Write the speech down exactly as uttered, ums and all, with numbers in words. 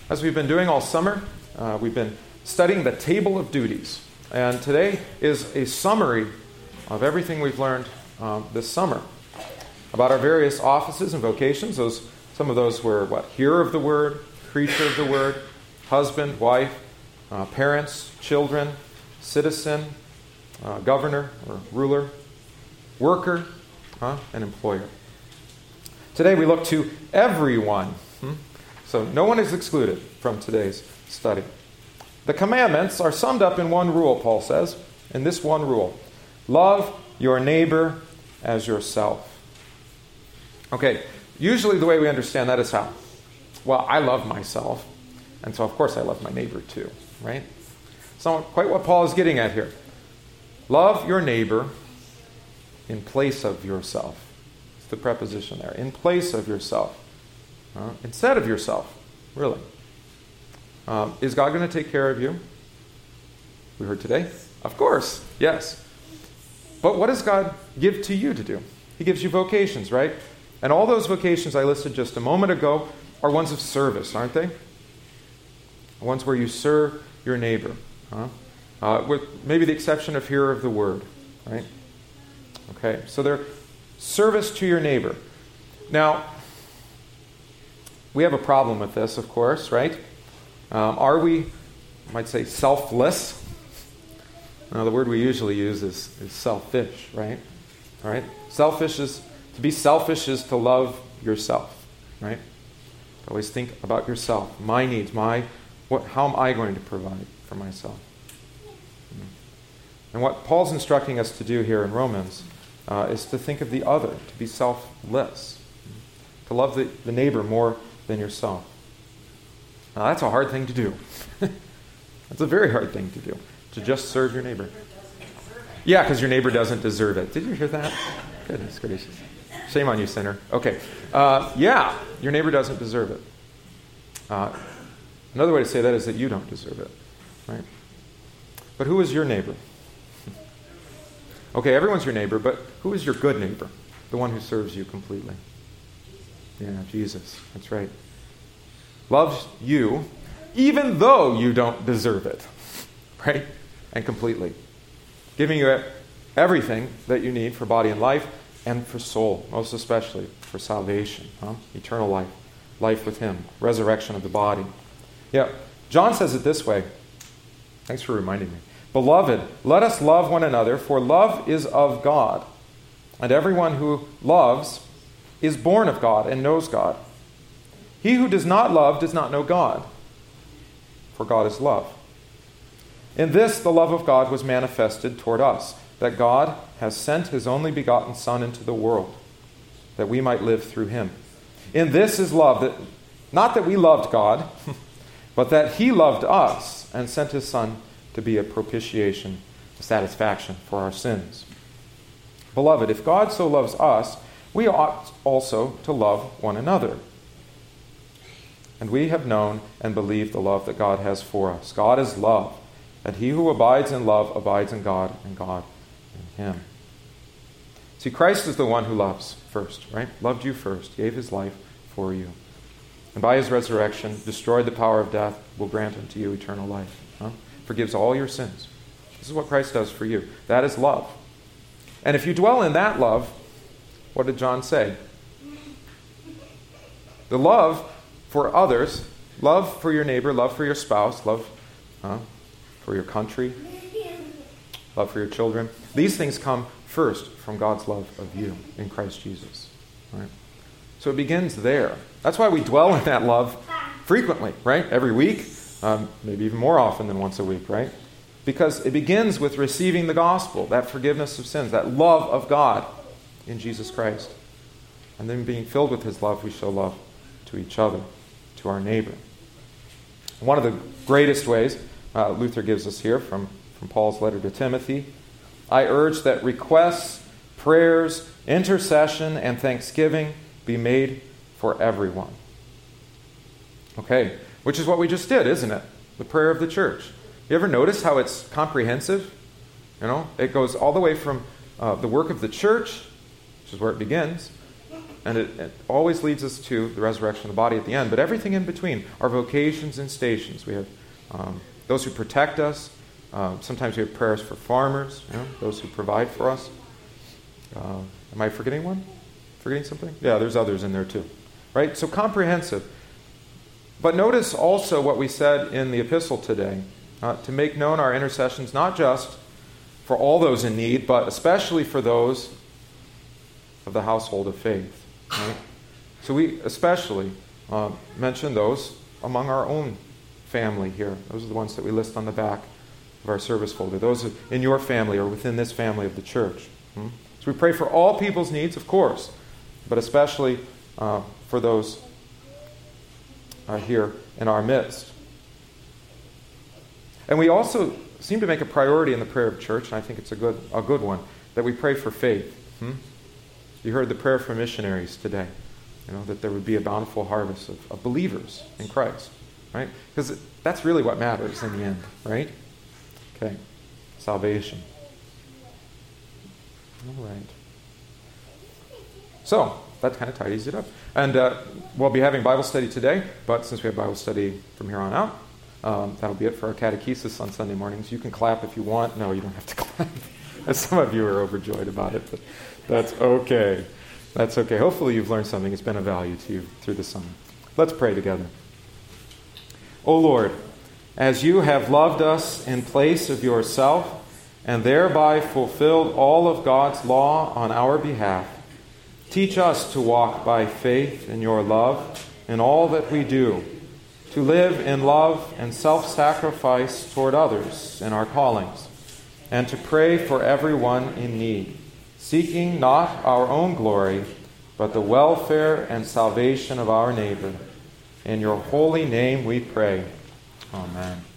As we've been doing all summer, uh, we've been studying the table of duties. And today is a summary of everything we've learned um, this summer about our various offices and vocations. Those, some of those were, what, hearer of the word, preacher of the word, husband, wife, uh, parents, children, citizen, uh, governor or ruler, worker, huh, and employer. Today we look to everyone. Hmm? So no one is excluded from today's study. The commandments are summed up in one rule, Paul says, in this one rule. Love your neighbor as yourself. Okay, usually the way we understand that is how? Well, I love myself, and so of course I love my neighbor too, right? So quite what Paul is getting at here. Love your neighbor in place of yourself. It's the preposition there. In place of yourself. Uh, instead of yourself, really. Um, is God going to take care of you? We heard today. Of course, yes. But what does God give to you to do? He gives you vocations, right? And all those vocations I listed just a moment ago are ones of service, aren't they? Ones where you serve your neighbor. Huh? Uh, with maybe the exception of hearer of the word, right? Okay, so they're service to your neighbor. Now, we have a problem with this, of course, right? Um, are we, I might say, selfless? Now, the word we usually use is, is selfish, right? All right? Selfish is, to be selfish is to love yourself, right? Always think about yourself, my needs, my, what, how am I going to provide for myself? And what Paul's instructing us to do here in Romans uh, is to think of the other, to be selfless, to love the, the neighbor more than yourself. Now, that's a hard thing to do. That's a very hard thing to do, to just serve your neighbor. Yeah, because your neighbor doesn't deserve it. Did you hear that? Goodness gracious. Shame on you, sinner. Okay. Uh, yeah, your neighbor doesn't deserve it. Uh, another way to say that is that you don't deserve it, right? But who is your neighbor? Okay, everyone's your neighbor, but who is your good neighbor? The one who serves you completely. Yeah, Jesus. That's right. Loves you even though you don't deserve it. Right? And completely. Giving you everything that you need for body and life and for soul, most especially for salvation. Huh? Eternal life. Life with Him. Resurrection of the body. Yeah. John says it this way. Thanks for reminding me. Beloved, let us love one another, for love is of God. And everyone who loves is born of God and knows God. He who does not love does not know God, for God is love. In this the love of God was manifested toward us, that God has sent His only begotten Son into the world, that we might live through Him. In this is love, that not that we loved God, but that He loved us and sent His Son to be a propitiation, a satisfaction for our sins. Beloved, if God so loves us, we ought also to love one another. And we have known and believed the love that God has for us. God is love, and he who abides in love abides in God, and God in him. See, Christ is the one who loves first, right? Loved you first, gave his life for you. And by his resurrection, destroyed the power of death, will grant unto you eternal life. Huh? Forgives all your sins. This is what Christ does for you. That is love. And if you dwell in that love, what did John say? The love for others, love for your neighbor, love for your spouse, love uh, for your country, love for your children. These things come first from God's love of you in Christ Jesus. Right? So it begins there. That's why we dwell in that love frequently, right? Every week, um, maybe even more often than once a week, right? Because it begins with receiving the gospel, that forgiveness of sins, that love of God in Jesus Christ. And then being filled with his love, we show love to each other, to our neighbor. One of the greatest ways uh, Luther gives us here from, from Paul's letter to Timothy, I urge that requests, prayers, intercession, and thanksgiving be made for everyone. Okay, which is what we just did, isn't it? The prayer of the church. You ever notice how it's comprehensive? You know, it goes all the way from uh, the work of the church, which is where it begins, and it, it always leads us to the resurrection of the body at the end. But everything in between, our vocations and stations. We have um, those who protect us. Uh, sometimes we have prayers for farmers, you know, those who provide for us. Uh, am I forgetting one? Forgetting something? Yeah, there's others in there too. Right? So comprehensive. But notice also what we said in the epistle today, uh, to make known our intercessions, not just for all those in need, but especially for those of the household of faith. Right? So we especially uh, mention those among our own family here. Those are the ones that we list on the back of our service folder. Those in your family or within this family of the church. Hmm? So we pray for all people's needs, of course, but especially uh, for those uh, here in our midst. And we also seem to make a priority in the prayer of church, and I think it's a good a good one, that we pray for faith. Hmm? You heard the prayer for missionaries today, you know, that there would be a bountiful harvest of, of believers in Christ, right? Because that's really what matters in the end, right? Okay, salvation. All right. So, that kind of tidies it up. And uh, we'll be having Bible study today, but since we have Bible study from here on out, um, that'll be it for our catechesis on Sunday mornings. You can clap if you want. No, you don't have to clap. Some of you are overjoyed about it, but that's okay. That's okay. Hopefully you've learned something. It's been of value to you through the summer. Let's pray together. O Lord, as you have loved us in place of yourself and thereby fulfilled all of God's law on our behalf, teach us to walk by faith in your love in all that we do, to live in love and self-sacrifice toward others in our callings, and to pray for everyone in need, seeking not our own glory, but the welfare and salvation of our neighbor. In your holy name we pray. Amen.